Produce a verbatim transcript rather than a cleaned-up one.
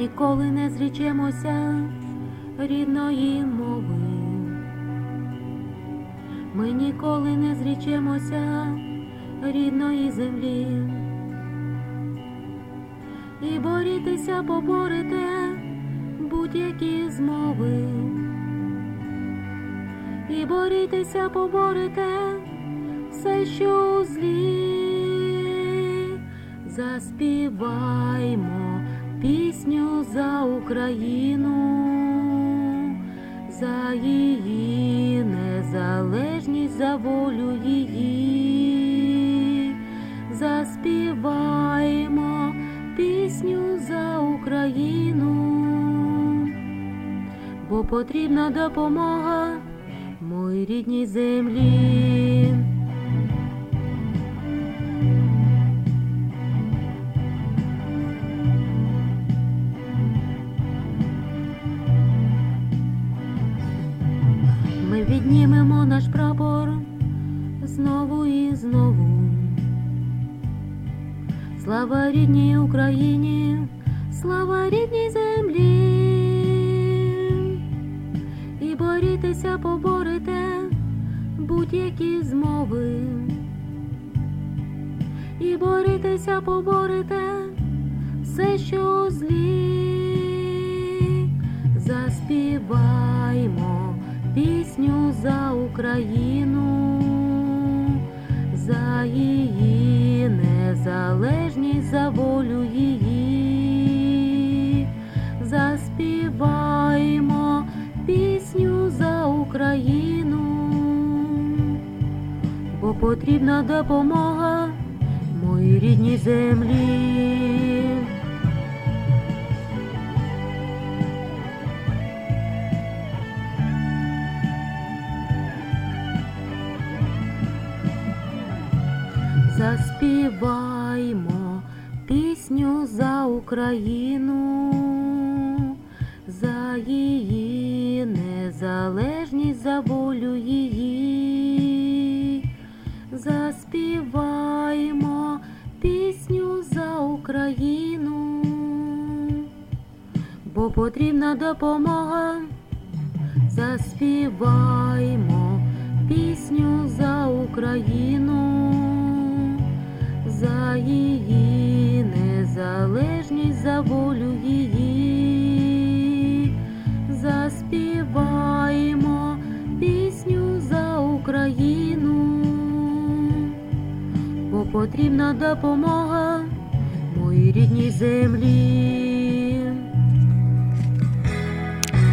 ніколи не зрічемося рідної мови. Ми ніколи не зрічемося рідної землі. І борітеся, поборете будь-які змови. І борітеся, поборете все, що у злі. Заспіваймо пісню за Україну, за її незалежність, за волю її. Заспіваймо пісню за Україну, бо потрібна допомога моїй рідній землі. Ми віднімемо наш прапор знову і знову. Слава рідній Україні, слава рідній землі. І борітеся, поборете будь-які змови. І борітеся, поборете все, що у злі. Заспіваймо пісню за Україну, за її незалежність, за волю її. Заспіваймо пісню за Україну, бо потрібна допомога моїй рідній землі. Заспіваймо пісню за Україну, за її незалежність, за волю її. Заспіваймо пісню за Україну, бо потрібна допомога. Заспіваймо пісню за Україну, за її незалежність, за волю її. Заспіваймо пісню за Україну, бо потрібна допомога моїй рідній землі.